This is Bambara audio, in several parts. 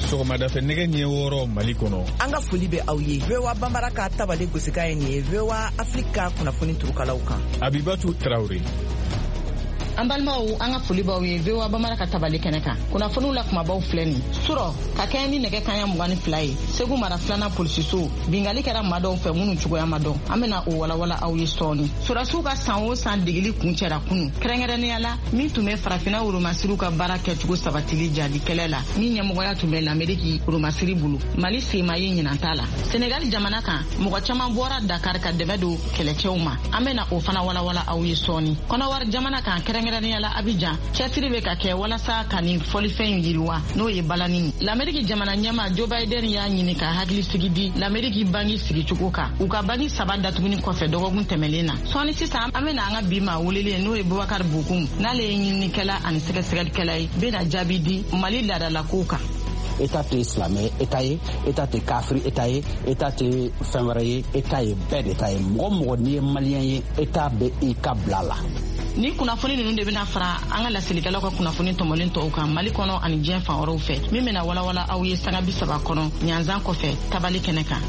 sɔgɔmada fɛ nɛgɛ ɲɛ wɔɔrɔ Mali kɔnɔ. An ka foli bɛ aw ye. VOA Bambara ka tabale gosika ye nin ye VOA Afrika kunnafoni turukalaw kan. Abibatu Traoré. An balimaw an ka foli b'aw ye VOA Bambara ka tabale kɛnɛ kan. Kunnafoniw la kumabaw filɛ nin. Sura ka kɛɲɛ ni nɛgɛ kanɲɛ 22 ye. Segu mara filanan polisiso bingali kɛra maa dɔw fɛ minnu cogoya ma dɔn. An bɛna o walawala aw ye sɔɔni. Surasiw ka san o san degeli kun cɛra kunu. Kɛrɛnkɛrɛnnenya la min tun bɛ farafina woromasiriw ka baara kɛcogo sabatili jaabi kɛlɛ la. Min ɲɛmɔgɔya tun bɛ l'Amérique woromasiri bolo. Mali sema ye ɲinan t'a la. Senegal jamana kan mɔgɔ caman bɔra Dakar ka dɛmɛ don kɛlɛcɛw ma. An bɛna o fana walawala aw ye sɔɔni. Kɔnɔwari jamana kan kɛrɛnkɛrɛnnenya la Abidjan cɛsiri bɛ ka kɛ walasa ka nin fɔlifɛn yiriwa n'o ye balani. L'Amérique jamana ɲɛma Joe Biden y'a ɲini ka hakili sigi di l'Amérique bangi sigicogo kan. U ka bangi 3 datuguni kɔfɛ dɔgɔkun tɛmɛlen na. Sɔɔni sisan an bɛna an ka bi maa welelen n'o ye Boubacar Bokoum n'ale ye ɲininikɛla ani sɛgɛsɛgɛlikɛla ye bɛna jaabi di Mali laadalakow kan. État tɛ silamɛ État ye, État tɛ kafiri État ye, État tɛ fɛn wɛrɛ ye, État ye bɛɛ de ta ye. Mɔgɔ n'i ye malien ye État bɛ i ka bila la. Ni kunnafoni ninnu de bɛna fara an ka lasilikɛlaw ka kunnafoni tɔmɔlen tɔw kan Mali kɔnɔ ani diɲɛ fan wɛrɛw fɛ min bɛna walawala aw ye sanga 30 kɔnɔ ɲanzan kɔfɛ tabali kɛnɛ kan.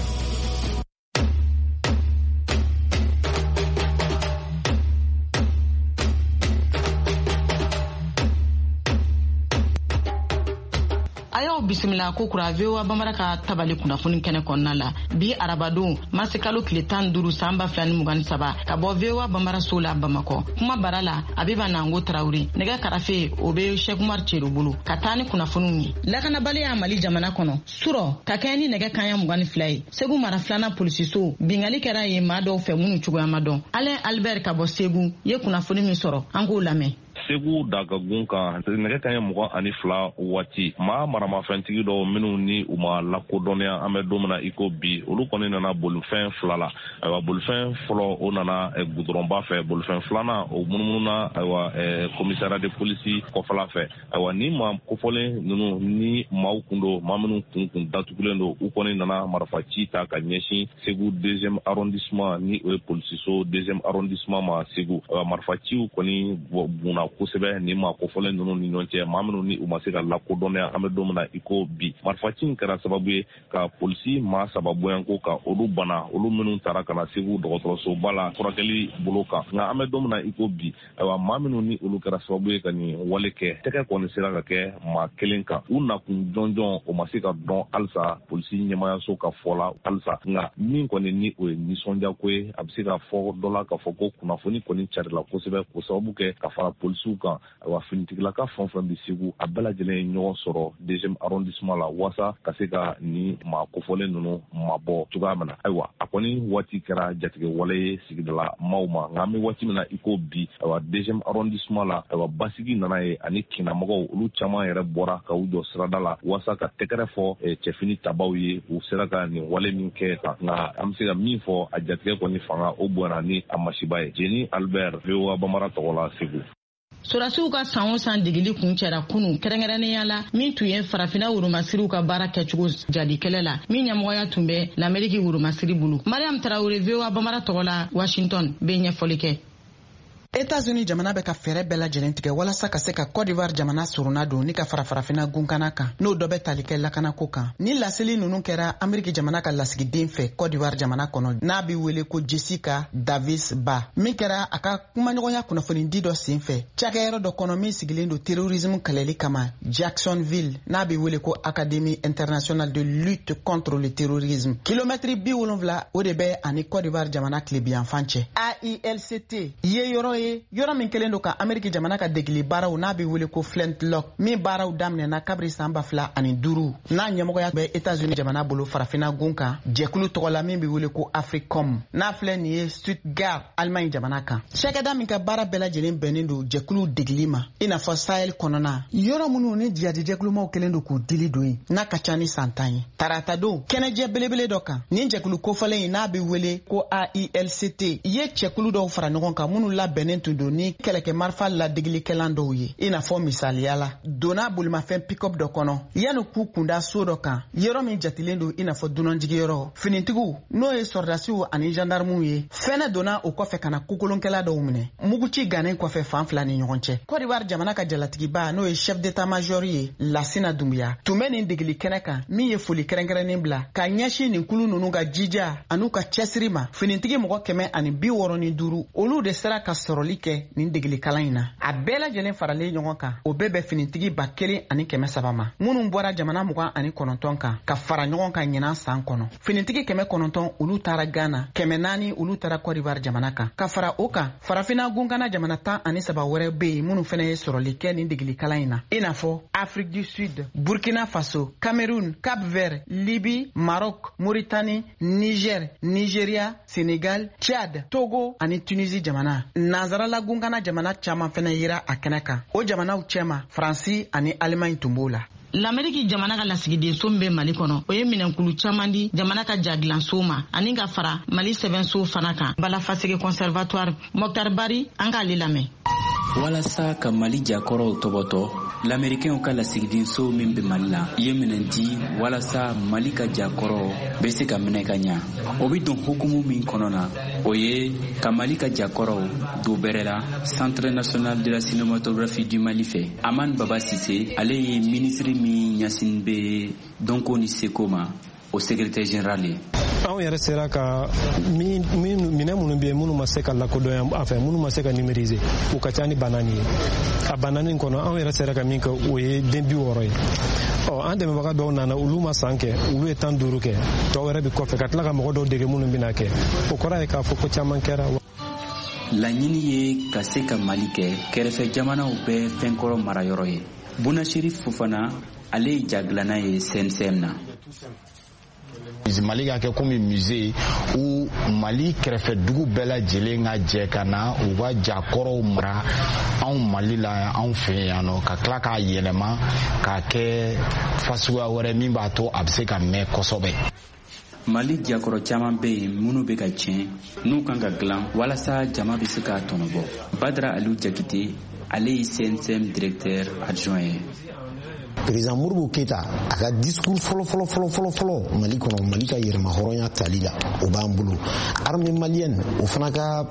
Bisimila ko kura VOA Bambara ka tabali kunnafoni kɛnɛ kɔnɔna la bi arabadon masikalo tile 15 san 2023 ka bɔ VOA Bambara so la Bamakɔ. Kuma bara la Abiba Nango Traoré nɛgɛ karafe o bɛ Cheikh Umar Cero bolo ka taa ni kunnafoniw ye. Lakanabaliya Mali jamana kɔnɔ sura ka kɛɲɛ ni nɛgɛ kanɲɛ 22 ye. Segu mara filanan polisiso bingali kɛra ye maa dɔw fɛ minnu cogoya ma dɔn. Alain Albert ka bɔ Segu ye kunnafoni min sɔrɔ an k'o lamɛn. Segu dagagun kan nɛgɛ kanɲɛ 22 waati maa maramafɛntigi dɔw minnu ni u ma lakodɔnniya an bɛ don min na i ko bi olu kɔni nana bolifɛn 2 la. Ayiwa bolifɛn fɔlɔ o nana gudɔrɔnba fɛ bolifɛn filanan o munumununa ayiwa commissariat de police kɔfɛla fɛ. Ayiwa ni maa kofɔlen ninnu ni maaw kun don maa minnu kun datugulen don u kɔni nana marifaci ta ka ɲɛsin Segu 2e arrondissement ni o ye polisiso 2e arrondissement ma Segu. Ayiwa marifaciw kɔni bunna kosɛbɛ ni maa kofɔlen ninnu ni ɲɔgɔn cɛ maa minnu ni u ma se ka lakodɔnniya an bɛ don min na i ko bi marifaci in kɛra sababu ye ka polisi maa 3 bɔyanko ka olu bana olu minnu taara ka na Segu dɔgɔtɔrɔsoba la furakɛli bolo kan nka an bɛ don min na i ko bi ayiwa maa minnu ni olu kɛra sababu ye ka nin wale kɛ tɛgɛ kɔni sera ka kɛ maa kelen kan u nakun jɔnjɔn o ma se ka dɔn halisa polisi ɲɛmayaso ka fɔ la halisa nka min kɔni ni o ye nisɔndiya ko ye a bɛ se ka fɔ dɔ la ka fɔ ko kunnafoni kɔni carila kosɛbɛ k'o sababu kɛ ka fara polisiw kan ayiwa finitigilaka fɛn fɛn bɛ Segu a bɛɛ lajɛlen ye ɲɔgɔn sɔrɔ 2e arrondissement la walasa ka se ka ni maa kofɔlen ninnu mabɔ cogoya min na ayiwa a kɔni waati kɛra jatigɛ wale ye sigidala maaw ma nka an bɛ waati min na i ko bi ayiwa 2e arrondissement la ayiwa basigi nana ye ani kinamɔgɔw olu caman yɛrɛ bɔra ka u jɔ sirada la walasa ka tɛgɛrɛ fɔ cɛfini tabaw ye u sera ka nin wale min kɛ kan nka an bɛ se ka min fɔ a jatigɛ kɔni fanga o bonyana ni a masiba ye Jeni Albert VOA Bambara tɔgɔ la Segu. Surasiw ka san o san degeli kun cɛra kunu kɛrɛnkɛrɛnnenya la min tun ye farafina woromasiriw ka baara kɛcogo jadi kɛlɛ la min ɲɛmɔgɔya tun bɛ l'Amérique woromasiri bolo. Mariam Traoré VOA Bambara tɔgɔ la Washington bɛ ɲɛfɔli kɛ. États-Unis jamana bɛ ka fɛɛrɛ bɛɛ lajɛlen tigɛ walasa ka se ka Côte d'Ivoire jamana suruna don ni ka farafina gunkana kan n'o dɔ bɛ tali kɛ lakanako kan ni laseli ninnu kɛra Amérique jamana ka lasigiden fɛ Côte d'Ivoire jamana kɔnɔ n'a bɛ wele ko Jessica Davis Ba min kɛra a ka kumaɲɔgɔnya kunnafoni di dɔ sen fɛ cakɛyɔrɔ dɔ kɔnɔ min sigilen don terrorisme kɛlɛli kama Jacksonville n'a bɛ wele ko Académie internationale de lutte contre le terrorisme kilomètre 70 o de bɛ ani Côte d'Ivoire jamana tilebiyanfan cɛ AILCT ye yɔrɔ ye yɔrɔ min kelen don ka Amérique jamana ka degeli baaraw n'a bɛ wele ko Flintlock min baaraw daminɛna kabiri san 2005 n'a ɲɛmɔgɔya bɛ États-Unis jamana bolo farafina gun kan jɛkulu tɔgɔ la min bɛ wele ko Africom n'a filɛ nin ye Stuttgart Allemagne jamana kan cakɛda min ka baara bɛɛ lajɛlen bɛnnen don jɛkulu degeli ma i n'a fɔ Sahel kɔnɔna yɔrɔ minnu ni jihadi jɛkulumaw kelen don k'u dili don yen n'a ka ca ni san 10 ye tarata don kɛnɛjɛ belebele dɔ kan nin jɛkulu kofɔlen in n'a bɛ wele ko AILCT ye cɛkulu dɔw fara ɲɔgɔn kan minnu labɛnnen jatelen tun don ni kɛlɛkɛ marifa ladigilikɛlan dɔw ye i n'a fɔ misaliya la donna bolimafɛn pick-up dɔ kɔnɔ yanni k'u kunda so dɔ kan yɔrɔ min jatilen don i n'a fɔ dunanjigiyɔrɔ finitigiw n'o ye sɔrdasiw ani gendarmew ye fɛnɛ donna o kɔfɛ ka na kokolonkɛla dɔw minɛ muguci gannen kɔfɛ fan fila ni ɲɔgɔn cɛ Côte d'Ivoire jamana ka jalatigiba n'o ye chef d'état-major ye Lassina Doumbouya tun bɛ nin degeli kɛnɛ kan min ye foli kɛrɛnkɛrɛnnen bila ka ɲɛsin nin kulu ninnu ka jija an'u ka cɛsiri ma finitigi mɔgɔ 165 olu de sera ka sɔrɔli kɛ nin degeli kalan in na a bɛɛ lajɛlen faralen ɲɔgɔn kan o bɛɛ bɛ finitigi 1300 ma minnu bɔra jamana 29 kan ka fara ɲɔgɔn kan ɲinan san kɔnɔ finitigi 900 olu taara Ghana 400 olu taara Côte d'Ivoire jamana kan ka fara o kan farafina gunkana jamana 13 wɛrɛ bɛ yen minnu fɛnɛ ye sɔrɔli kɛ nin degeli kalan in na i n'a fɔ Afrique du Sud, Burkina Faso, Cameroun, Cap-Vert, Libye, Maroc, Mauritanie, Niger, Nigeria, Senegal, Tchad, Togo ani Tunisie jamana. Nazarala gunkana jamana caman fɛnɛ yira a kɛnɛ kan. O jamanaw cɛma Faransi ani Allemagne tun b'o la. L'Amérique jamana ka lasigidenso bɛ Mali kɔnɔ o ye minɛnkulu caman di jamana ka jadilanso ma ani ka fara Mali sɛbɛnso fana kan Balafaseke conservatoire Mokhtar Bari an k'ale lamɛn. walasa ka Mali jakɔrɔw tɔbɔtɔ l'Américain ka lasigidenso min bɛ Mali la ye minɛn di walasa Mali ka jakɔrɔw bɛ se ka minɛ ka ɲa o bɛ don hukumu min kɔnɔ na o ye ka Mali ka jakɔrɔw do bɛrɛ la Centre national de la cinématographie du Mali fɛ Amane Baba Cissé ale ye ministre min ɲasin bɛ dɔnko ni seko ma o secrétaire général ye. Anw yɛrɛ sera ka minɛn minnu bɛ yen minnu ma se ka lakodɔn enfin minnu ma se ka numériser u ka ca ni banani ye a banani kɔnɔ anw yɛrɛ sera ka min kɛ o ye den 60 ye an dɛmɛbaga dɔw nana olu ma san kɛ olu ye 15 kɛ tɔ wɛrɛ bi kɔfɛ ka tila ka mɔgɔ dɔw dege minnu bɛna kɛ o kɔrɔ ye k'a fɔ ko caman kɛra. Laɲini ye ka se ka Mali kɛ kɛrɛfɛ jamanaw bɛɛ fɛnkɔrɔ marayɔrɔ ye. Bounachiri Fofana ale ye jagilana ye CNCM na. Mali ka kɛ comme musée où Mali kɛrɛfɛ dugu bɛɛ lajɛlen ka jɛ ka na u ka jakɔrɔw mara anw Mali la anw fɛ yan nɔ ka tila k'a yɛlɛma k'a kɛ fasuguya wɛrɛ min b'a to a bɛ se ka mɛn kosɛbɛ. Mali jakɔrɔ caman bɛ yen minnu bɛ ka tiɲɛ n'u kan ka dilan walasa jama bɛ se k'a tɔnɔbɔ. Badara Aliou Jakite ale ye CNCM directeur adjoint ye. Président Modibo Keita a ka discours fɔlɔ Mali kɔnɔ Mali ka yɛrɛma hɔrɔnya tali la o b'an bolo armée malienne o fana ka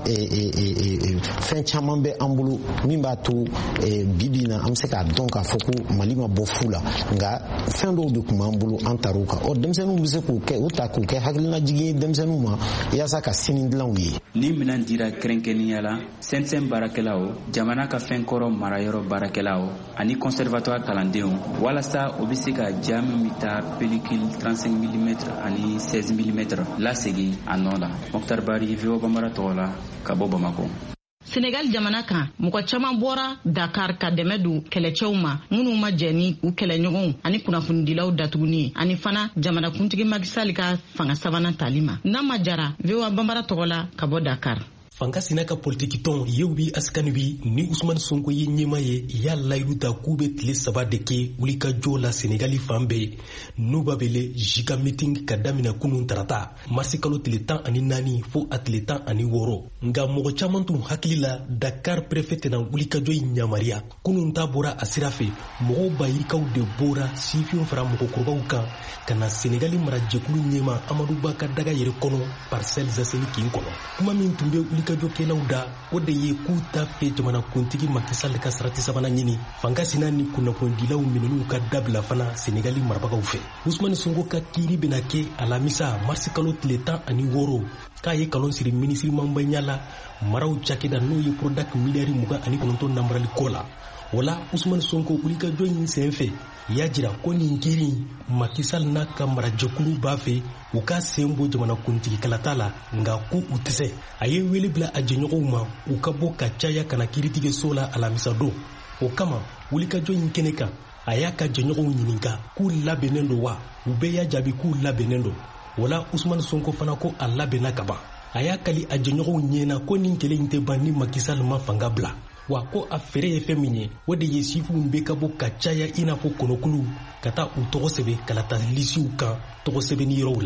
fɛn caman bɛ an bolo min b'a to bibi na an bɛ se k'a dɔn k'a fɔ ko Mali ma bɔ fu la nka fɛn dɔw de tun b'an bolo an tar'o kan denmisɛnninw bɛ se k'o kɛ o ta k'o kɛ hakilinajigin ye denmisɛnninw ma yaasa ka sini dilanw ye. Ni minɛn dira kɛrɛnkɛrɛnnenya la CNCM baarakɛlaw jamana ka fɛnkɔrɔ marayɔrɔ baarakɛlaw ani conservatoire kalandenw walasa o bɛ se ka ja min bɛ taa pellicule 35 mm ani 16 mm lasegin a nɔ la. Mokhtar Bari VOA Bambara tɔgɔ la ka bɔ Bamako. Senegal jamana kan mɔgɔ caman bɔra Dakar ka dɛmɛ don kɛlɛcɛw ma minnu ma jɛ ni u kɛlɛɲɔgɔnw ani kunnafonidilaw datuguni ani fana jamanakuntigi Macky Sall ka fanga sabanan tali ma. N'a ma jara VOA Bambara tɔgɔ la ka bɔ Dakar. Fanga sina ka politiki tɔn yew bi askani bi ni Usman Sonko ye ɲɛma ye y'a layidu ta k'u bɛ tile 3 de kɛ wulikajɔ la Senegali fan bɛɛ n'u b'a wele Giga meeting ka daminɛ kunun tarata marisi kalo tile 14 fo a tile 16 nka mɔgɔ caman tun hakili la Dakar préfet tɛna wulikajɔ in yamaruya kunun ta bɔra a sira fɛ mɔgɔw bayirikaw de bɔra sifinw fara mɔgɔkɔrɔbaw kan ka na Senegali marajɛkulu ɲɛma Amadou Ba ka daga yɛrɛ kɔnɔ parcelle Zasseni kin kɔnɔ kuma min tun bɛ wulikajɔkɛlaw da o de ye k'u ta fɛ jamanakuntigi Macky Sall ka sarati sabanan ɲini fanga sina ni kunnafonidilaw minɛn'u ka dabila fana Senegali marabagaw fɛ. Usmane Sonko ka kiiri bɛna kɛ alamisa marisi kalo tile 16 k'a ye kalon siri minisiri Mambanya la maraw cakɛda n'o ye Prodac miliyari 29 namarali ko la. Wala Usmane Sonko wulikajɔ in senfɛ y'a jira ko nin kiiri Macky Sall n'a ka marajɛkulu b'a fɛ u ka sen bɔ jamanakuntigi kalata la nka ko u tɛ se a ye wele bila a jɛɲɔgɔnw ma u ka bɔ ka caya kana kiiritigɛso la alamisa don o kama wulikajɔ in kɛnɛ kan a y'a ka jɛɲɔgɔnw ɲininka k'u labɛnnen don wa u bɛɛ y'a jaabi k'u labɛnnen don wala Usmane Sonko fana ko a labɛnna ka ban a y'a kali a jɛɲɔgɔnw ɲɛna ko nin kɛlɛ in tɛ ban ni Macky Sall ma fanga bila wa ko a feere ye fɛn min ye o de ye sifinw bɛ ka bɔ ka caya i n'a fɔ kɔnɔkulu ka taa u tɔgɔ sɛbɛn kalata lisiw kan tɔgɔ sɛbɛnni yɔrɔw la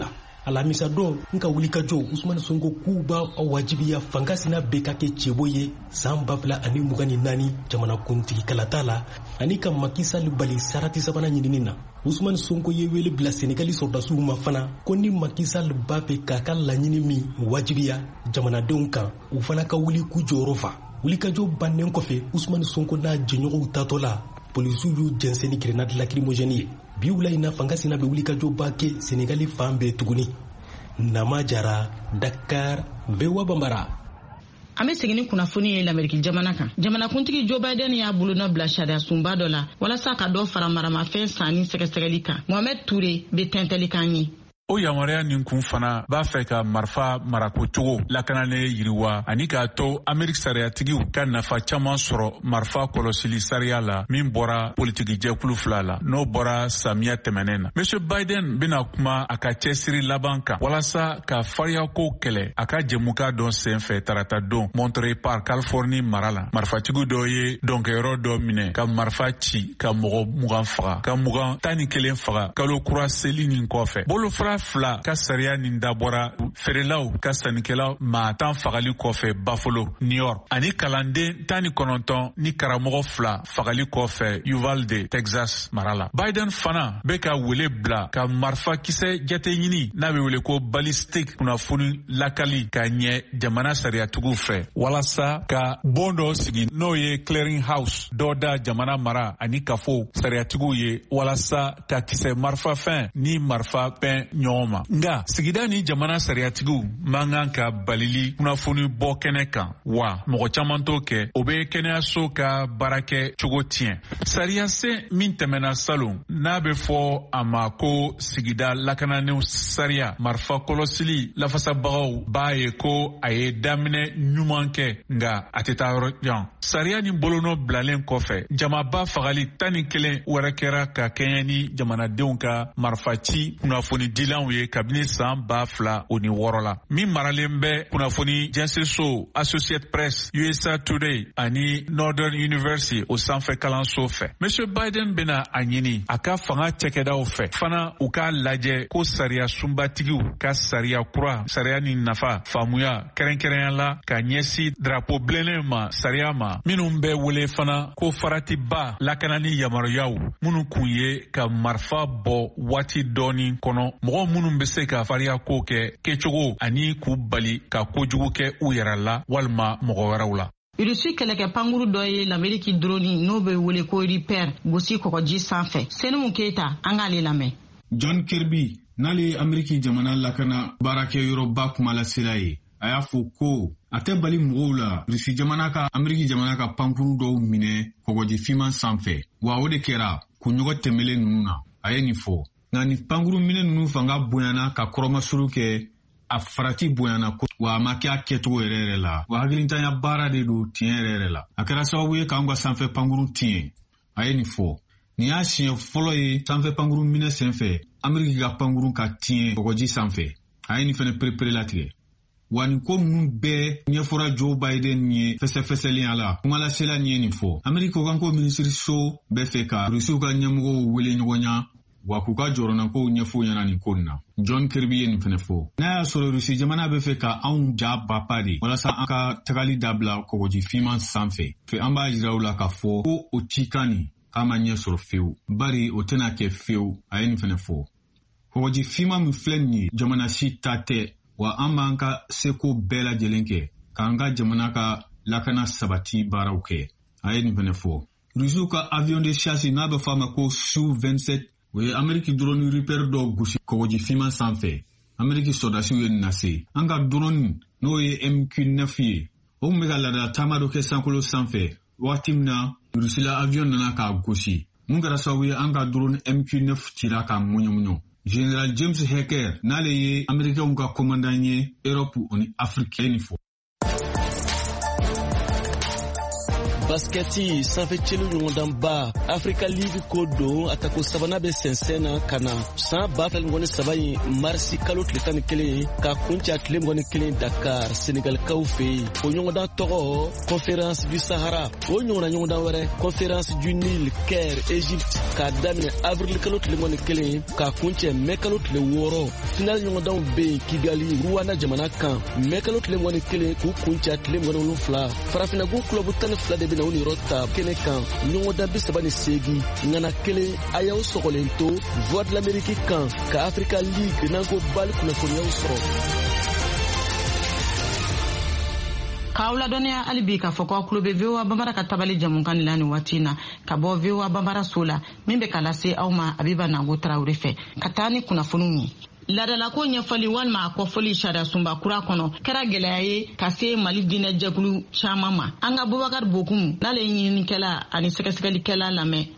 alamisa don nka wulikajɔ Usman Sonko k'u b'a wajibiya fanga sina bɛɛ ka kɛ cɛbo ye san 2024 jamanakuntigi kalata la ani ka Macky Sall bali sarati sabanan ɲinini na. Usman Sonko ye wele bila Senegali sɔrdasiw ma fana ko ni Macky Sall b'a fɛ k'a ka laɲini min wajibiya jamanadenw kan u fana ka wuli k'u jɔyɔrɔ fa. Wulikajɔ bannen kɔfɛ Usman Sonko n'a jɛɲɔgɔnw tatɔ la polisiw y'u jɛnsɛn ni grenade lacrymogène ye. Bi wula in na fanga sina bɛ wulikajɔba kɛ Senegali fan bɛɛ tuguni. Nama Jara, Dakar, VOA Bambara. An bɛ segin ni kunnafoni ye l'Amérique jamana kan. Jamanakuntigi Joe Biden y'a bolonɔ bila sariya sunba dɔ la walasa ka dɔ fara maramafɛn sanni sɛgɛsɛgɛli kan. Mohamed Touré bɛ tɛntɛli kan ye. O yamaruya nin kun fana b'a fɛ ka marifa marako cogo lakanalen yiriwa ani k'a to Ameriki sariyatigiw ka nafa caman sɔrɔ marifa kɔlɔsili sariya la min bɔra politiki jɛkulu fila la n'o bɔra samiya tɛmɛnen na. Monsieur Biden bena kuma a ka cɛsiri laban kan walasa ka fariyako kɛlɛ a ka jɛmuka dɔ senfɛ tarata don Monterey Park, Californie mara la. Marifatigiw dɔ ye dɔnkɛyɔrɔ dɔ minɛ ka marifa ci ka mɔgɔ 20 faga ka 11 faga kalo kura seli nin kɔfɛ. Bolofara fila ka sariya nin dabɔra feerelaw ka sannikɛlaw maa 10 fagali kɔfɛ Buffalo, New York ani kalanden 19 ni karamɔgɔ 2 fagali kɔfɛ Uvalde, Texas mara la. Biden fana bɛ ka wele bila ka marifa kisɛ jate ɲini n'a bɛ wele ko ballistic kunnafoni lakali ka ɲɛ jamana sariyatigiw fɛ walasa ka bon dɔ sigi n'o ye clearing house dɔ da jamana mara ani kafo sariyatigiw ye walasa ka kisɛ marifa fɛn ni marifa bɛn ɲɔgɔn ma. Nga sigida ni jamana sariyatigiw man kan ka balili kunnafoni bɔ kɛnɛ kan wa mɔgɔ caman t'o kɛ o bɛ kɛnɛyaso ka baarakɛ cogo tiɲɛ. Sariya sen min tɛmɛna salon n'a bɛ fɔ a ma ko sigida lakananenw sariya marifa kɔlɔsili lafasabagaw b'a ye ko a ye daminɛ ɲuman kɛ nga a tɛ taa yɔrɔ jan. Sariya ni bolonɔ bilalen kɔfɛ jamaba fagali 11 wɛrɛ kɛra ka kɛɲɛ ni jamanadenw ka marifaci kunnafoni dilanw ye kabini san 2006 la. Min maralen bɛ kunnafoni jɛnseso Associated Press, USA Today ani Northern University o sanfɛ kalanso fɛ. Monsieur Biden bena a ɲini a ka fanga cɛkɛdaw fɛ fana u k'a lajɛ ko sariya sunbatigiw ka sariya kura sariya ni nafa faamuya kɛrɛnkɛrɛnya la ka ɲɛsi drapeau bilennen ma sariya ma minnu bɛ wele fana ko faratiba lakanani yamaruyaw minnu kun ye ka marifa bɔ waati dɔɔni kɔnɔ mɔgɔ minnu bɛ se ka fariya ko kɛ kɛcogo ani k'u bali ka kojugu kɛ u yɛrɛ la walima mɔgɔ wɛrɛw la. Rusi kɛlɛkɛ pankuru dɔ ye l'Amérique drone n'o bɛ wele ko Reaper gosi kɔgɔji sanfɛ. Senimu Keita an k'ale lamɛn. John Kirby n'ale ye Ameriki jamana lakana baarakɛyɔrɔba kumalasela ye a y'a fɔ ko a tɛ bali mɔgɔw la Rusi jamana ka Ameriki jamana ka pankuru dɔw minɛ kɔgɔji fiman sanfɛ wa o de kɛra kunɲɔgɔn tɛmɛlen ninnu na a ye nin fɔ. Nka ni pankuru minɛ ninnu fanga bonyana ka kɔrɔmasuru kɛ a farati bonyana ko wa a ma kɛ a kɛcogo yɛrɛ la wa hakilintanya baara de don tiɲɛ yɛrɛ la. A kɛra sababu ye k'an ka sanfɛ pankuru tiɲɛ a ye nin fɔ. Nin y'a siɲɛ fɔlɔ ye sanfɛ pankuru minɛ senfɛ Ameriki ka pankuru ka tiɲɛ kɔgɔji sanfɛ a ye nin fɛnɛ perepere latigɛ. Wa nin ko minnu bɛɛ ɲɛfɔra Joe Biden ye fɛsɛfɛsɛlenya la kumalasela nin ye nin fɔ. Ameriki kɔkanko minisiriso bɛ fɛ ka Rusiw ka ɲɛmɔgɔw wele ɲɔgɔn ɲa wa k'u ka jɔrɔnakow ɲɛfɔ ɲɛna nin ko nin na. John Kirby ye nin fɛnɛ fɔ. N'a y'a sɔrɔ Rusi jamana bɛ fɛ ka anw ja bapa de walasa an ka tagali dabila kɔgɔji fiman sanfɛ. Fɛ an b'a jira u la k'a fɔ ko o cikan nin k'a ma ɲɛ sɔrɔ fewu. Bari o tɛna kɛ fewu a ye nin fɛnɛ fɔ. Kɔgɔji fiman min filɛ nin ye jamana si ta tɛ wa an b'an ka seko bɛɛ lajɛlen kɛ k'an ka jamana ka lakana sabati baaraw kɛ a ye nin fɛnɛ fɔ. Rusiw ka avion de chasse n'a bɛ fɔ a ma ko Su-27 o ye Ameriki drone Reaper dɔ gosi kɔgɔji fiman sanfɛ. Ameriki sɔrdasiw ye nin lase. An ka drone n'o ye MQ-9 ye o tun bɛ ka laadala taama dɔ kɛ sankolo sanfɛ waati min na Rusila avion nana k'a gosi. Mun kɛra sababu ye an ka drone MQ-9 cira k'a muɲɔmuɲɔ. General James Hecker n'ale ye Amerikɛnw ka commandant ye Europe ani Afrique ye nin fɔ. Basketi sanfɛ celu ɲɔgɔndanba Africa League ko don a ta ko sabanan bɛ sɛnsɛn na ka na san 2017 marisi kalo tile 11 ka kunca tile 21 Dakar Senegalikaw fɛ yen o ɲɔgɔndan tɔgɔ Conférence du Sahara o ɲɔgɔnna ɲɔgɔndan wɛrɛ Conférence du Nil Caire Égypte k'a daminɛ avril kalo tile 21 ka kuncɛ mai kalo tile 6 final ɲɔgɔndanw bɛ yen Kigali Rwanda jamana kan mai kalo tile 21 k'u kunca tile 27 farafinagun club 12 de bɛna u niyɔrɔ ta kɛnɛ kan ɲɔgɔndan 38 ŋana kelen a y'aw sɔgɔlen to Voix de l'Amérique kan ka Africa League n'an ko bali kunnafoniyaw sɔrɔ. K'aw ladɔnniya hali bi k'a fɔ k'aw tulo bɛ VOA Bambara ka tabali jamukan la nin waati in na ka bɔ VOA Bambara so la min bɛ ka lase aw ma Abiba Nango Tarawele fɛ ka taa ni kunnafoniw ye. Ladalako ɲɛfɔli walima a kɔfɔli sariya sunba kura kɔnɔ kɛra gɛlɛya ye ka se Mali diinɛ jɛkulu caman ma. An ka Bubakar Bokum n'ale ye ɲininikɛla ani sɛgɛsɛgɛlikɛla lamɛn.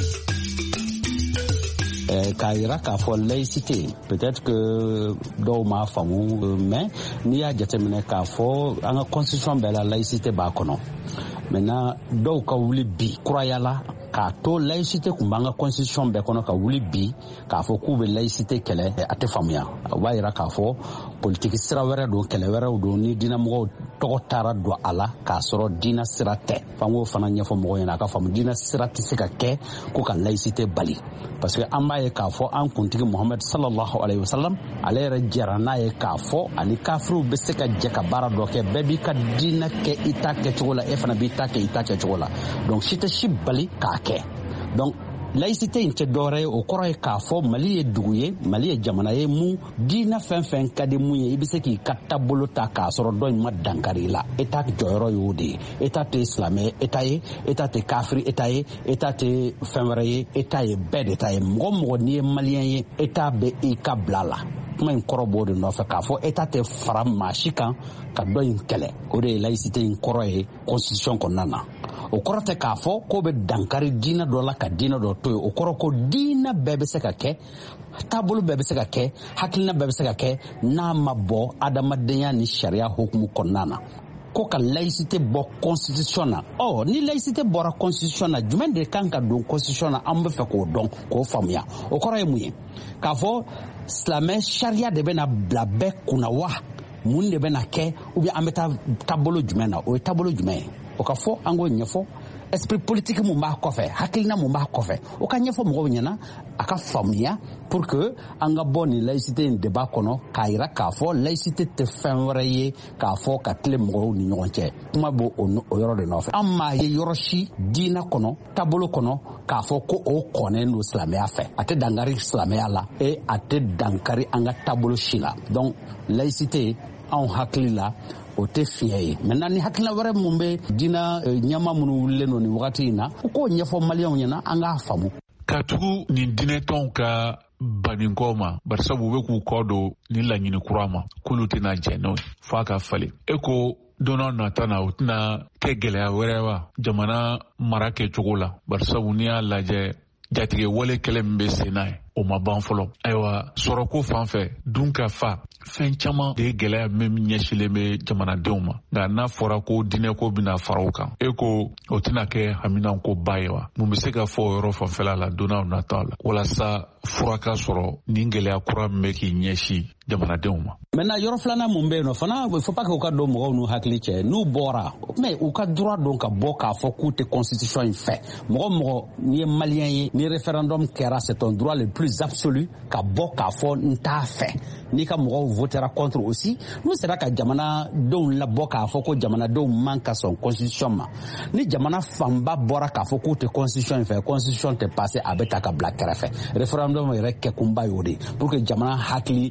K'a yira k'a fɔ laïcité peut-être que dɔw m'a faamu mais n'i y'a jateminɛ k'a fɔ an ka constitution bɛɛ la laïcité b'a kɔnɔ maintenant dɔw ka wuli bi kurayala k'a to laïcité kun b'an ka constitution bɛɛ kɔnɔ ka wuli bi k'a fɔ k'u bɛ laïcité kɛlɛ a tɛ faamuya o b'a yira k'a fɔ politique sira wɛrɛ don kɛlɛ wɛrɛw don ni diinɛmɔgɔw tɔgɔ taara don a la k'a sɔrɔ diinɛ sira tɛ f'an k'o fana ɲɛfɔ mɔgɔw ɲɛna a ka faamu diinɛ sira tɛ se ka kɛ ko ka laïcité bali parce que an b'a ye k'a fɔ an kuntigi Muhammad sallallahu alayhi wa sallam ale yɛrɛ jɛra n'a ye k'a fɔ ani kafiriw bɛ se ka jɛ ka baara dɔ kɛ bɛɛ b'i ka diinɛ kɛ i ta kɛcogo la e fana b'i ta kɛ i ta kɛcogo la donc si tɛ si bali k'a kɛ donc laïcité in tɛ dɔwɛrɛ ye o kɔrɔ ye k'a fɔ Mali ye dugu ye Mali ye jamana ye mun diinɛ fɛn fɛn ka di mun ye i bɛ se k'i ka taabolo ta k'a sɔrɔ dɔ in ma dankari la État jɔyɔrɔ y'o de ye État tɛ silamɛ État ye État tɛ kafiri État ye État tɛ fɛn wɛrɛ ye État ye bɛɛ de ta ye mɔgɔ mɔgɔ n'i ye maliyɛn ye État bɛ i ka bila la kuma in kɔrɔ b'o de nɔfɛ k'a fɔ État tɛ fara maa si kan ka dɔ in kɛlɛ o de ye laïcité in kɔrɔ ye constitution kɔnɔna na o kɔrɔ tɛ k'a fɔ k'o bɛ dankari diinɛ dɔ la ka diinɛ dɔ to yen o kɔrɔ ko diinɛ bɛɛ bɛ se ka kɛ taabolo bɛɛ bɛ se ka kɛ hakilina bɛɛ bɛ se ka kɛ n'a ma bɔ adamadenya ni sariya hukumu kɔnɔna na ko ka laïcité bɔ constitution na ni laïcité bɔra constitution na jumɛn de kan ka don constitution na an bɛ fɛ k'o dɔn k'o faamuya o kɔrɔ ye mun ye k'a fɔ silamɛ sariya de bɛna bila bɛɛ kunna wa mun de bɛna kɛ ou bien an bɛ taa taabolo jumɛn na o ye taabolo jumɛn ye o ka fɔ an k'o ɲɛfɔ esprit politique mun b'a kɔfɛ hakilina mun b'a kɔfɛ o ka ɲɛfɔ mɔgɔw ɲɛna a ka faamuya pour que an ka bɔ ni laïcité in débat kɔnɔ k'a yira k'a fɔ laïcité tɛ fɛn wɛrɛ ye k'a fɔ ka tile mɔgɔw ni ɲɔgɔn cɛ kuma b'o o yɔrɔ de nɔfɛ an m'a ye yɔrɔ si diinɛ kɔnɔ taabolo kɔnɔ k'a fɔ ko o kɔnnen don silamɛya fɛ a tɛ dankari silamɛya la a tɛ dankari an ka taabolo si la donc laïcité anw hakili la o tɛ fiɲɛ ye maintenant ni hakilina wɛrɛ mun bɛ diinɛ ɲɛma minnu wulilen don nin wagati in na u k'o ɲɛfɔ maliyɛnw ɲɛna an k'a faamu ka tugu nin diinɛtɔnw ka baninkɔ ma barisabu u bɛ k'u kɔ don ni laɲini kura ma k'olu tɛna jɛ n'o ye f'a ka falen e ko don n'a nata na o tɛna kɛ gɛlɛya wɛrɛ wa jamana mara kɛcogo la barisabu n'i y'a lajɛ jatigɛ wale kɛlɛ min bɛ sen n'a ye o ma ban fɔlɔ ayiwa sɔrɔko fan fɛ dun ka fa fɛn caman de ye gɛlɛya min ɲɛsilen bɛ jamanadenw ma nka n'a fɔra ko diinɛko bɛna fara o kan e ko o tɛna kɛ haminanko ba ye wa mun bɛ se ka fɔ o yɔrɔ fanfɛla la don n'a nataw la walasa fura ka sɔrɔ nin gɛlɛya kura min bɛ k'i ɲɛsin jamanadenw ma. maintenant yɔrɔ filanan mun bɛ yen nɔ fana il faut pas que u ka don mɔgɔw n'u hakili cɛ n'u bɔra mais u ka droit don ka bɔ k'a fɔ k'u tɛ constitution in fɛ mɔgɔ mɔgɔ n'i ye maliyɛn ye ni référendum kɛra c'est ton droit le plus absolu ka bɔ k'a fɔ n t'a fɛ n'i ka mɔgɔw votera contre aussi n'u sera ka jamanadenw labɔ k'a fɔ ko jamanadenw man ka sɔn constitution ma ni jamana fanba bɔra k'a fɔ k'u tɛ constitution in fɛ constitution tɛ passé a bɛ ta ka bila kɛrɛfɛ référendum yɛrɛ kɛkunba y'o de pour que jamana hakili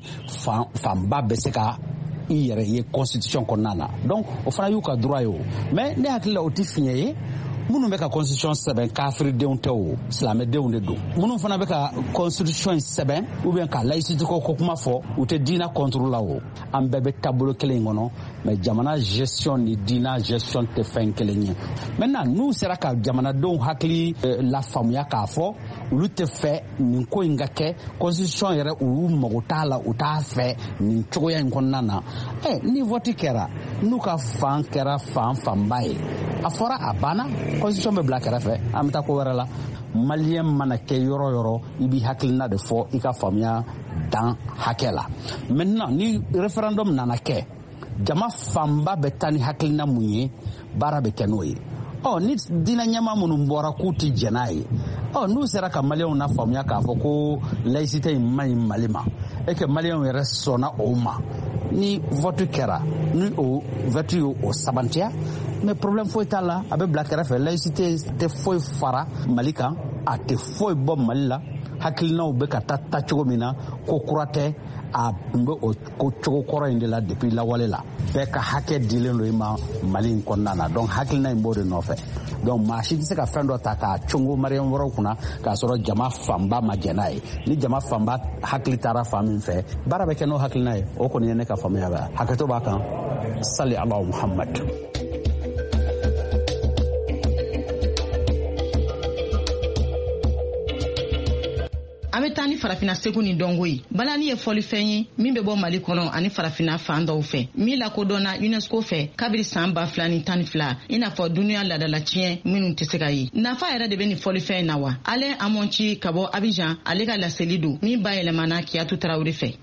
fanba bɛ se ka i yɛrɛ ye constitution kɔnɔna na donc o fana y'u ka droit ye o mais ne hakili la o tɛ fiɲɛ ye minnu bɛ ka constitution sɛbɛn kafiridenw tɛ o silamɛdenw de don minnu fana bɛ ka constitution sɛbɛn ou bien ka laïcité ko kuma fɔ u tɛ diinɛ contre la o an bɛɛ bɛ taabolo kelen in kɔnɔ mais jamana gestion ni diinɛ gestion tɛ fɛn kelen ye maintenant n'u sera ka jamanadenw hakili lafaamuya k'a fɔ olu tɛ fɛ nin ko in ka kɛ constitution yɛrɛ olu mago t'a la u t'a fɛ nin cogoya in kɔnɔna na ni vote kɛra n'u ka fan kɛra fanba ye a fɔra a banna constitution bɛ bila kɛrɛfɛ an bɛ taa ko wɛrɛ la malien mana kɛ yɔrɔ yɔrɔ i b'i hakilina de fɔ i ka faamuya dan hakɛ la. Maintenant ni référendum nana kɛ jama fanba bɛ taa ni hakilina mun ye baara bɛ kɛ n'o ye. Ni diinɛ ɲɛmaa minnu bɔra k'u ti jɛn n'a ye n'u sera ka maliyɛnw na faamuya k'a fɔ ko laïcité in man ɲi Mali ma et que maliyɛnw yɛrɛ sɔnna o ma ni vote kɛra ni o vote y'o sabantiya mais problème foyi t'a la a bɛ bila kɛrɛfɛ. Laïcité tɛ foyi fara Mali kan a tɛ foyi bɔ Mali la hakilinaw bɛ ka taa cogo min na ko kura tɛ a tun bɛ o ko cogo kɔrɔ in de la depuis lawale la bɛɛ ka hakɛ dilen don i ma Mali in kɔnɔna na donc hakilina in b'o de nɔfɛ donc maa si tɛ se ka fɛn dɔ ta k'a congo maliyɛn wɛrɛw kunna k'a sɔrɔ jama fanba ma jɛn n'a ye. Ni jama fanba hakili taara fan min fɛ baara bɛ kɛ n'o hakilina ye o kɔni ye ne ka faamuya la. Hakɛto b'a kan. Sali ala Muhammad. An bɛ taa ni farafina segu ni dɔnko ye. Balani ye fɔlifɛn ye min bɛ bɔ Mali kɔnɔ ani farafina fan dɔw fɛ. Min lakodɔnna UNESCO fɛ kabiri san 2012 i n'a fɔ duniya ladala tiɲɛ minnu tɛ se ka ye. Nafa yɛrɛ de bɛ nin fɔlifɛn in na wa? Alain Amonchi ka bɔ Abidjan ale ka laseli don min bayɛlɛmana Kiyatu Tarawele fɛ.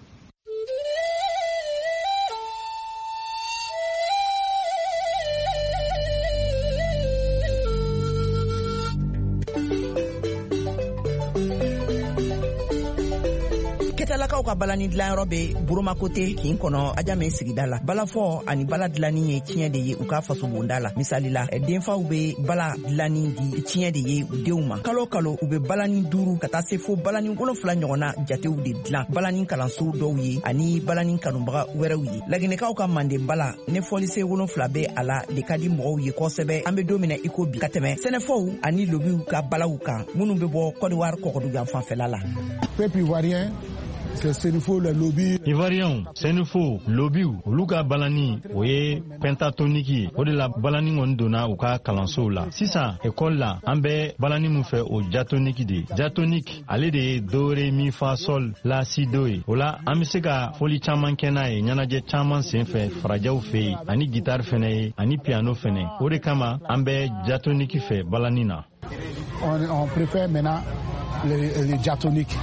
Ketalakaw ka balani dilanyɔrɔ bɛ Buruma Kote kin kɔnɔ Adjamé sigida la. Balafɔ ani bala dilanni ye tiɲɛ de ye u ka faso bonda la. Misali la denfaw bɛ bala dilanni di tiɲɛ de ye u denw ma. Kalo kalo u bɛ balani 5 ka taa se fo balani 7 ɲɔgɔnna jatew de dilan. Balani kalanso dɔw ye ani balani kanubaga wɛrɛw ye. Laginɛkaw ka manden bala ne fɔlise 7 bɛ a la de ka di mɔgɔw ye kosɛbɛ. An bɛ don min na iko bi ka tɛmɛ sɛnɛfɔw ani lobiw ka balaw kan minnu bɛ bɔ Côte d'Ivoire kɔgɔdugan fanfɛla la. Peuple ivoirien c'est Senufo le lobby. Ivoiriens, Senufo, lobby, olu ka balani o ye pentatoniki o de la balani ŋɔni donna u ka kalansow la. Sisan école la an bɛ balani mun fɛ o jatoniki de. Jatonique ale de ye do re mi fa sol la si do ye. O la an bɛ se ka foli caman kɛ n'a ye ɲɛnajɛ caman sen fɛ farajɛw fɛ yen ani guitare fɛnɛ ye ani piano fɛnɛ. O de kama an bɛ jatoniki fɛ balani na. On préfère maintenant les diatoniques.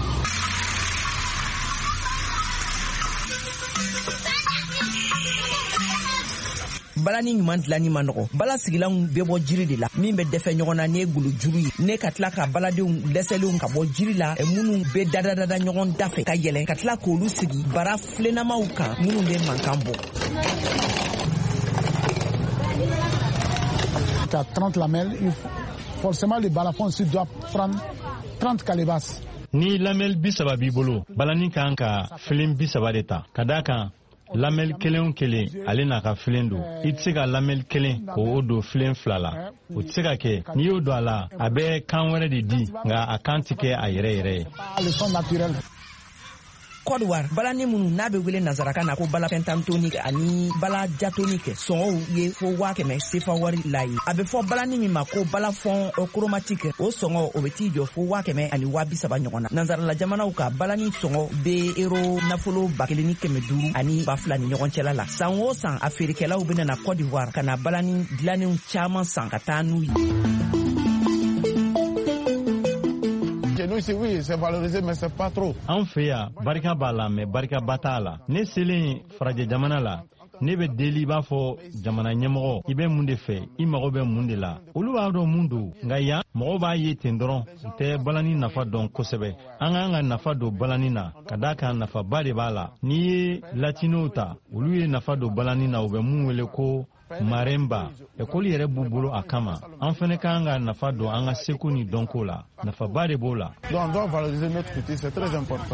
Balani ɲuman dilanni ma nɔgɔ. Bala sigilanw bɛ bɔ jiri de la min bɛ dɛfɛ ɲɔgɔn na ne gulu juru ye. Ne ka tila ka baladenw dɛsɛlenw ka bɔ jiri la minnu bɛ dada ɲɔgɔn dafɛ ka yɛlɛ ka tila k'olu sigi bara filennamaw kan minnu bɛ mankan bɔ. T'as 30 lamelles, forcément les balafons doivent prendre 30 calebasses. Ni lamelle 30 b'i bolo, balani kan ka filen 30 de ta. Ka d'a kan lamelle kelen kelen ale n'a ka filen don. I tɛ se ka lamelle kelen k'o don filen 2 la. O tɛ se ka kɛ. N'i y'o don a la, a bɛ kan wɛrɛ de di nka a kan tɛ kɛ a yɛrɛ yɛrɛ ye. Le son naturel. Côte d'Ivoire balani minnu n'a bɛ wele nazarakan na ko bala pentantonique ani bala diatonique sɔngɔw ye fo 100 CFA wari la ye. A bɛ fɔ balani min ma ko balafɔn chromatique o sɔngɔ o bɛ t'i jɔ fo 100 ani 30 ɲɔgɔn na. Nanzarala jamanaw ka balani sɔngɔ bɛ euro nafolo 1500 ani 2000 ni ɲɔgɔn cɛla la. San o san a feerekɛlaw bɛ na Côte d'Ivoire ka na balani dilannenw caman san ka taa n'u ye. Oui, c'est valorisé, mais c'est pas trop. An fɛ yan barika b'a la mais barika ba t'a la. Ne selen farajɛ jamana la ne bɛ deli I b'a fɔ jamana ɲɛmɔgɔ I bɛ mun de fɛ I mago bɛ mun de la. Olu b'a dɔn mun don nka yan mɔgɔw b'a ye ten dɔrɔn u tɛ balani nafa dɔn kosɛbɛ. An k'an ka nafa don balani na ka d'a kan nafaba de b'a la. N'i ye latinow ta olu ye nafa don balani na u bɛ mun wele ko Maremba, ekoli yɛrɛ b'u bolo a kama. An fɛnɛ k'an ka nafa don an ka seko ni dɔnko la. Nafaba de b'o la. Donc on doit valoriser notre culture, c'est très important.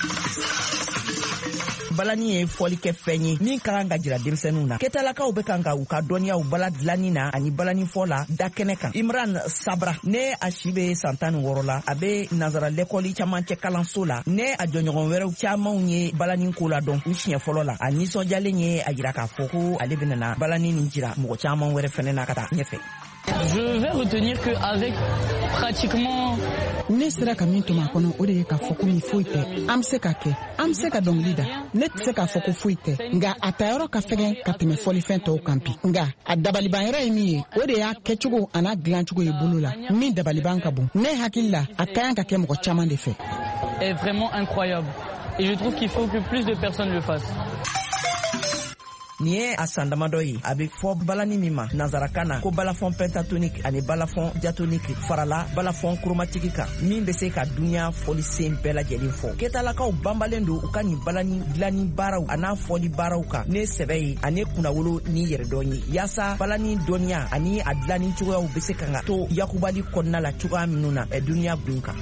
Balani ye fɔli kɛ fɛn ye min ka kan ka jira denmisɛnninw na. Ketalakaw bɛ kan ka u ka dɔnniyaw bala dilanni na ani balani fɔ la da kɛnɛ kan. Imran Sabra ne a si bɛ san 16 la a bɛ nazara l'école camancɛ kalanso la. Ne a jɔɲɔgɔn wɛrɛw camanw ye balani ko la dɔn u siɲɛ fɔlɔ la. A nisɔndiyalen ye a jira k'a fɔ ko ale bɛ na balani nin jira mɔgɔ caman wɛrɛ fɛnɛ na ka taa ɲɛfɛ. Je vais retenir qu'avec pratiquement ne sera ka min tuma kɔnɔ o de ye k'a fɔ ko nin foyi tɛ an be se ka kɛ an be se ka dɔngili da ne tɛ se k'a fɔ ko foyi tɛ nga a tayɔrɔ ka fɛgɛn ka tɛmɛ fɔlifɛn tɔw kan bi nga a dabalibanyɔrɔ ye min ye o de y'a kɛcogo a n'a dilancogo ye bolo la min dabaliban ka bon ne hakili la a ka yan ka kɛ mɔgɔ caman de fɛ est vraiment incroyable et je trouve qu'il faut que plus de personnes le fassent. Nin ye a san damadɔ ye a bɛ fɔ balani min ma nanzarakan na ko balafɔn pentatonique ani balafɔn diatonique farala balafɔn chromatique kan min bɛ se ka duniya fɔlisen bɛɛ lajɛlen fɔ ketalakaw banbalen don u ka nin balani dilanni baaraw a n'a fɔli baaraw kan ne sɛbɛ ye ani kunnawolo ni yɛrɛdɔn ye yaasa balani dɔnniya ani a dilanni cogoyaw bɛ se ka to yakubali kɔnɔna la cogoya minnu na duniya gun kan.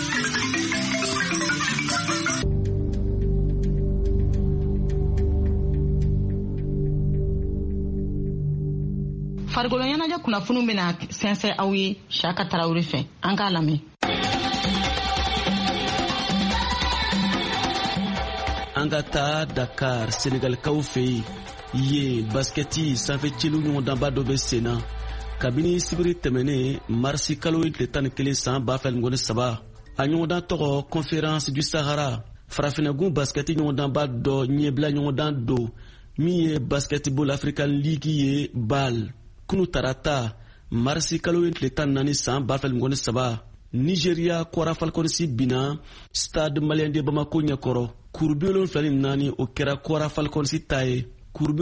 farikolo ɲɛnajɛ kunnafoniw bɛna sɛnsɛn aw ye Saka Tarawele fɛ an k'a lamɛn. An ka taa Dakar Senegalikaw fɛ yen basketi sanfɛcilu ɲɔgɔndanba dɔ bɛ sen na kabini sibiri tɛmɛnen marisi kalo tile 11 san 2023 a ɲɔgɔndan tɔgɔ conférence du Sahara farafinnagun basketi ɲɔgɔndanba dɔ ɲɛbila ɲɔgɔndan don min ye basketball African League ye BAL. Kunu tarata marisi kalo tile 14 san 2023 Nigeria Kwara Falcons bina Stade Malien de Bamako ɲɛkɔrɔ kurubi 74 o kɛra Kwara Falcons ta ye kurubi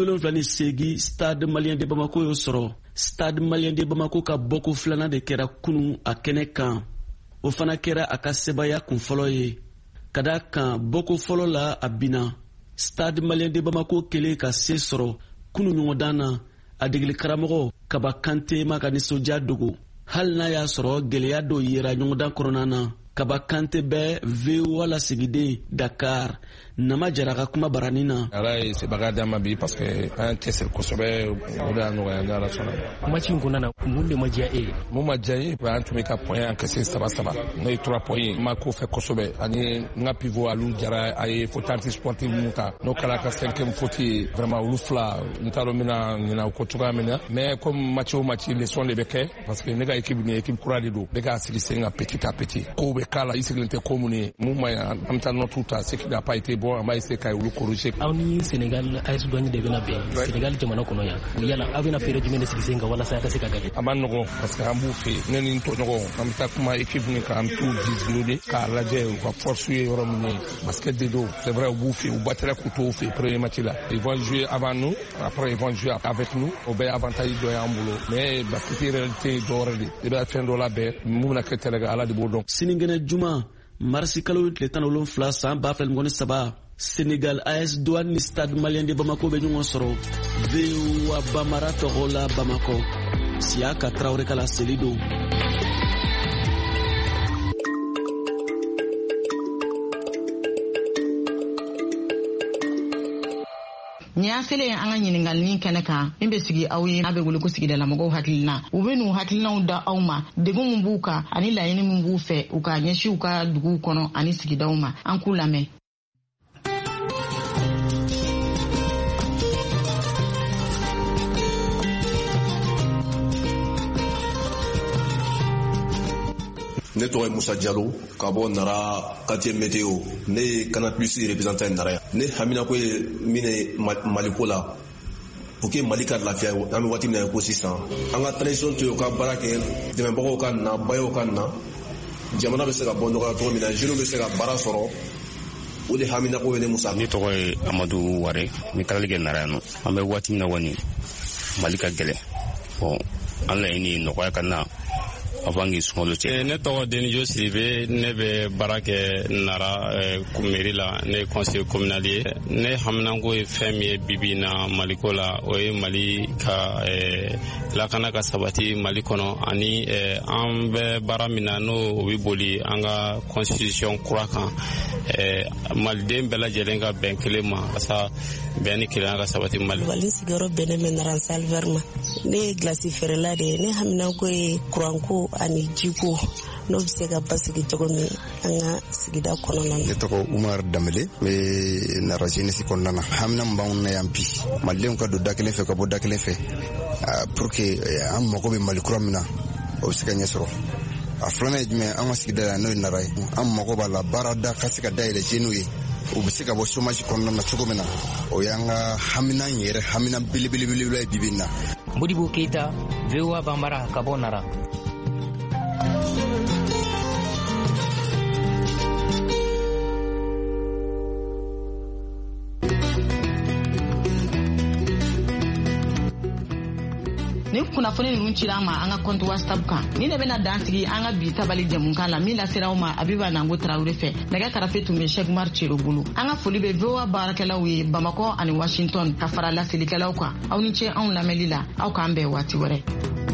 78 Stade Malien de Bamako y'o sɔrɔ Stade Malien de Bamako ka bɔko filanan de kɛra kunu a kɛnɛ kan o fana kɛra a ka sebaya kun fɔlɔ ye ka da kan bɔko fɔlɔ la a bina Stade Malien de Bamako kelen ka se sɔrɔ kunu ɲɔgɔndan na a degeli karamɔgɔ Kaba Kante ma ka nisɔndiya dogo hali n'a y'a sɔrɔ gɛlɛya dɔ yera ɲɔgɔndan kɔnɔna na Kaba Kante bɛ VOA lasigiden Dakar Nama Jara ka kuma barani na. Ala ye sebaga d'a ma bi parce que an cɛsiri kosɛbɛ o de y'a nɔgɔya ni Ala sɔnna. Match in kɔnɔna na mun de ma diya e ye? Mun ma diya ye an tun bɛ ka point encaissé 3-3 n'o ye 3 points ye n ma ko fɛ kosɛbɛ ani n ka pivot Alu Jara a ye faute anti-sportive mun ta n'o kɛra ka 5e faute ye vraiment olu fila n t'a dɔn n bɛna ɲinɛ o ko cogoya min na mais comme match o match leçon de bɛ kɛ parce que ne ka équipe ni équipe kura de don bɛ k'a sigi sen kan petit à petit kow bɛ k'a la i sigilen tɛ ko mun ye mun ma ɲi an bɛ taa notre ta ce qui n'a pas été bon an b'a essayer ka olu corriger. Aw ni Senegal AS Douanes de bɛna bɛn Senegal jamana kɔnɔ yan yala aw bɛna fɛɛrɛ jumɛn de sigi sen kan walasa a ka se ka gagner? A ma nɔgɔn parce que an b'u fɛ ne ni n tɔɲɔgɔn an bɛ taa kuma équipe min kan an bɛ t'u discipline k'a lajɛ u ka force ye yɔrɔ min ye basket de don c'est vrai u b'u fɛ u battra k'u t'u fɛ premier match la ils vont jouer avant nous après ils vont jouer avec nous o bɛ avantage dɔ y'an bolo mais basket réalité dɔwɛrɛ de i bɛ fɛn dɔ labɛn mun bɛna kɛ tɛlɛ kan Ala de b'o dɔn. Sinigɛnɛ juma marisi kalo tile 17 san 2023 Senegal AS Douanes ni Stade Malien de Bamako bɛ ɲɔgɔn sɔrɔ VOA Bamara tɔgɔ la Bamako Siyaka Traoré ka laseli don. Ni y'a selen an ka ɲiningalini kɛnɛ kan min bɛ sigi aw ye n'a bɛ wele ko sigidalamɔgɔw hakilina u bɛ n'u hakilinaw da aw ma degun min b'u kan ani laɲini min b'u fɛ u ka ɲɛsin u ka duguw kɔnɔ ani sigidaw ma an k'u lamɛn. Ne tɔgɔ ye Musa Jalo ka bɔ Nara quartier météo ne ye Canal Plus représentant Nara yan ne hamina ko ye min ye Mali ko la pour que Mali ka lafiya an bɛ waati min na ko sisan an ka transition to yen u ka baara kɛ dɛmɛbagaw ka na bayaw ka na jamana bɛ se ka bɔ nɔgɔya cogo min na jeunes bɛ se ka baara sɔrɔ o de hamina ko ye ne Musa. Ne tɔgɔ ye Amadu Ware n bɛ kalali kɛ Nara yan nɔ an bɛ waati min na kɔni Mali ka gɛlɛn bon an laɲini nɔgɔya ka na avant que sunkalo cɛ. Ne tɔgɔ Denijo Sidibe ne bɛ baara kɛ Nara mairie la ne ye conseiller communal ye ne haminanko ye fɛn min ye bibi na Maliko la o ye Mali ka lakana ka sabati Mali kɔnɔ ani an bɛ baara min na n'o bɛ boli an ka constitution kura kan maliden bɛɛ lajɛlen ka bɛn kelen ma walasa bɛn ni kelenya ka sabati Mali. Wali sigiyɔrɔ bɛnnen bɛ Nara Salver ma ne ye glace feerela de ye ne haminanko ye kuranko ani jiko n'o bɛ se ka basigi cogo min an ka sigida kɔnɔna na. Ne tɔgɔ Umar Danbele n bɛ Nara jeunesse kɔnɔna na. Hamina min b'anw na yan bi malidenw ka don da kelen fɛ ka bɔ da kelen fɛ pour que an mago bɛ Mali kura min na o bɛ se ka ɲɛ sɔrɔ. A filanan ye jumɛn an ka sigida la n'o ye Nara ye an mago b'a la baarada ka se ka dayɛlɛ jeunes ye u bɛ se ka bɔ chômage kɔnɔna na cogo min na o y'an ka hamina yɛrɛ hamina belebelebele ye bibi in na. Modibo Keita, VOA Bambara ka bɔ Nara. Ni kunnafoni ninnu cira an ma an ka compte WhatsApp kan ni ne bɛna dan sigi an ka bi tabali jɛmukan la min lasera aw ma Abiba Nango Traoré fɛ nɛgɛ karafe tun bɛ Cheikh Umar Cero bolo an ka foli bɛ VOA baarakɛlaw ye Bamakɔ ani Washington ka fara laselilikɛlaw kan aw ni ce anw lamɛnli la aw k'an bɛn waati wɛrɛ.